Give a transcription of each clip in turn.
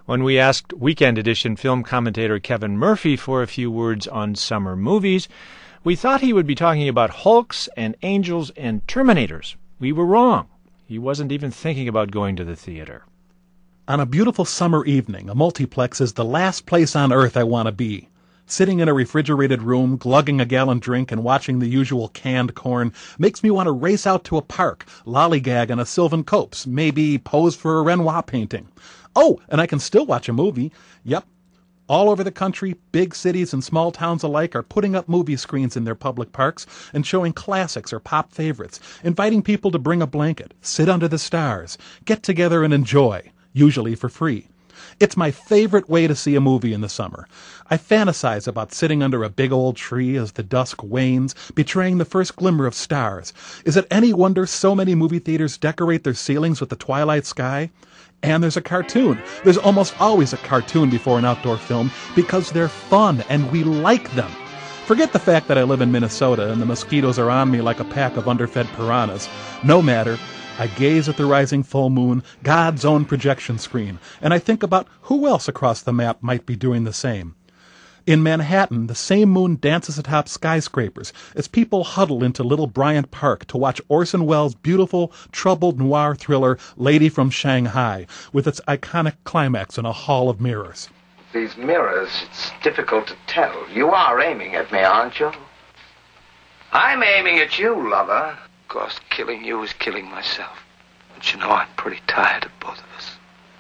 When we asked Weekend Edition film commentator Kevin Murphy for a few words on summer movies, we thought he would be talking about Hulks and Angels and Terminators. We were wrong. He wasn't even thinking about going to the theater. On a beautiful summer evening, a multiplex is the last place on earth I want to be. Sitting in a refrigerated room, glugging a gallon drink, and watching the usual canned corn makes me want to race out to a park, lollygag on a sylvan copse, maybe pose for a Renoir painting. Oh, and I can still watch a movie. Yep. All over the country, big cities and small towns alike are putting up movie screens in their public parks and showing classics or pop favorites, inviting people to bring a blanket, sit under the stars, get together and enjoy, usually for free. It's my favorite way to see a movie in the summer. I fantasize about sitting under a big old tree as the dusk wanes, betraying the first glimmer of stars. Is it any wonder so many movie theaters decorate their ceilings with the twilight sky? And there's a cartoon. There's almost always a cartoon before an outdoor film because they're fun and we like them. Forget the fact that I live in Minnesota and the mosquitoes are on me like a pack of underfed piranhas. No matter. I gaze at the rising full moon, God's own projection screen, and I think about who else across the map might be doing the same. In Manhattan, the same moon dances atop skyscrapers as people huddle into Little Bryant Park to watch Orson Welles' beautiful, troubled noir thriller Lady from Shanghai, with its iconic climax in a hall of mirrors. These mirrors, it's difficult to tell. You are aiming at me, aren't you? I'm aiming at you, lover. Of course, killing you is killing myself. But you know, I'm pretty tired of both of us.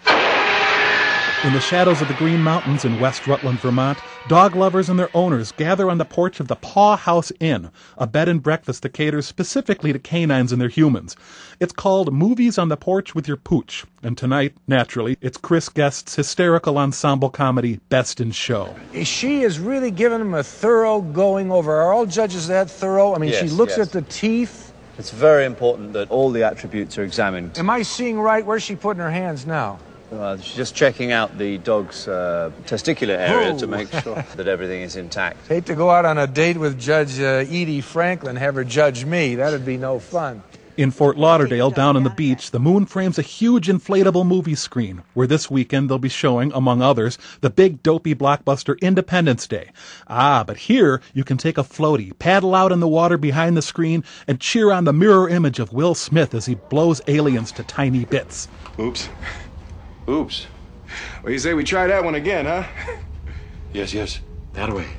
In the shadows of the Green Mountains in West Rutland, Vermont, dog lovers and their owners gather on the porch of the Paw House Inn, a bed and breakfast that caters specifically to canines and their humans. It's called Movies on the Porch with Your Pooch, and tonight, naturally, it's Chris Guest's hysterical ensemble comedy Best in Show. She is really giving him a thorough going over. Are all judges that thorough? I mean, Yes, she looks yes. at the teeth. It's very important that all the attributes are examined. Am I seeing right? Where's she putting her hands now? She's just checking out the dog's testicular area to Oh. make sure that everything is intact. Hate to go out on a date with Judge Edie Franklin, have her judge me. That'd be no fun. In Fort Lauderdale, down on the beach, the moon frames a huge inflatable movie screen, where this weekend they'll be showing, among others, the big dopey blockbuster Independence Day. Ah, but here you can take a floaty, paddle out in the water behind the screen, and cheer on the mirror image of Will Smith as he blows aliens to tiny bits. Oops. Oops. Well, you say we try that one again, huh? Yes. That way.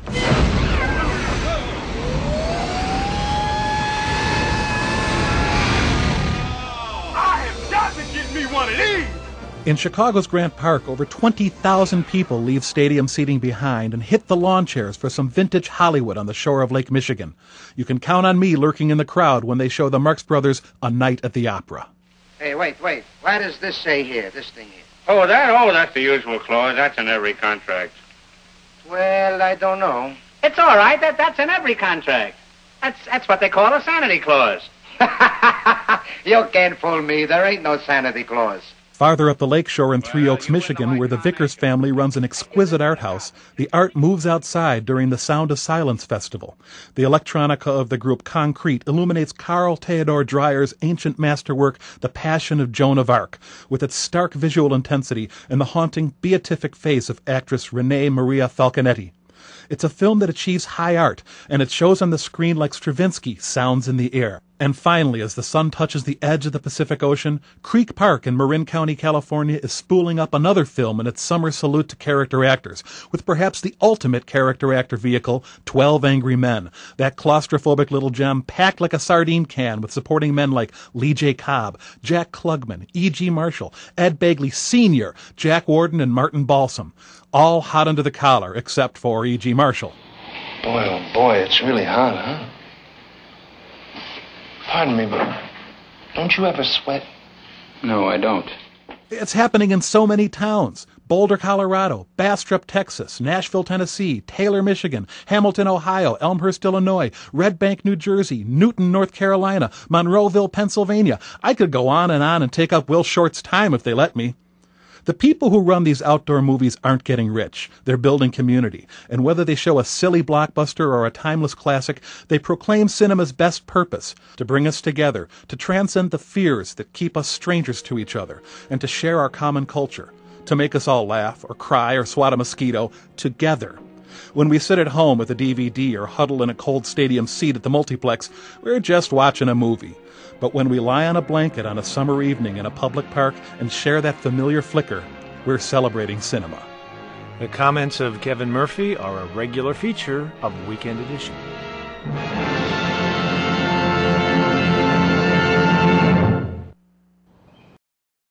In Chicago's Grant Park, over 20,000 people leave stadium seating behind and hit the lawn chairs for some vintage Hollywood on the shore of Lake Michigan. You can count on me lurking in the crowd when they show the Marx Brothers A Night at the Opera. Hey, wait. What does this say here, this thing here? Oh, that's the usual clause. That's in every contract. Well, I don't know. It's all right. That's in every contract. That's what they call a sanity clause. You can't fool me. There ain't no sanity clause. Farther up the lakeshore in Three Oaks, Michigan, where the Vickers family runs an exquisite art house, the art moves outside during the Sound of Silence Festival. The electronica of the group Concrete illuminates Carl Theodor Dreyer's ancient masterwork, The Passion of Joan of Arc, with its stark visual intensity and the haunting, beatific face of actress Renee Maria Falconetti. It's a film that achieves high art, and it shows on the screen like Stravinsky, sounds in the air. And finally, as the sun touches the edge of the Pacific Ocean, Creek Park in Marin County, California is spooling up another film in its summer salute to character actors, with perhaps the ultimate character actor vehicle, 12 Angry Men, that claustrophobic little gem packed like a sardine can with supporting men like Lee J. Cobb, Jack Klugman, E.G. Marshall, Ed Begley Sr., Jack Warden, and Martin Balsam. All hot under the collar, except for E.G. Marshall. Boy, oh boy, it's really hot, huh? Pardon me, but don't you ever sweat? No, I don't. It's happening in so many towns. Boulder, Colorado, Bastrop, Texas, Nashville, Tennessee, Taylor, Michigan, Hamilton, Ohio, Elmhurst, Illinois, Red Bank, New Jersey, Newton, North Carolina, Monroeville, Pennsylvania. I could go on and take up Will Short's time if they let me. The people who run these outdoor movies aren't getting rich. They're building community. And whether they show a silly blockbuster or a timeless classic, they proclaim cinema's best purpose, to bring us together, to transcend the fears that keep us strangers to each other, and to share our common culture. to make us all laugh or cry or swat a mosquito together. When we sit at home with a DVD or huddle in a cold stadium seat at the multiplex, we're just watching a movie. But when we lie on a blanket on a summer evening in a public park and share that familiar flicker, we're celebrating cinema. The comments of Kevin Murphy are a regular feature of Weekend Edition.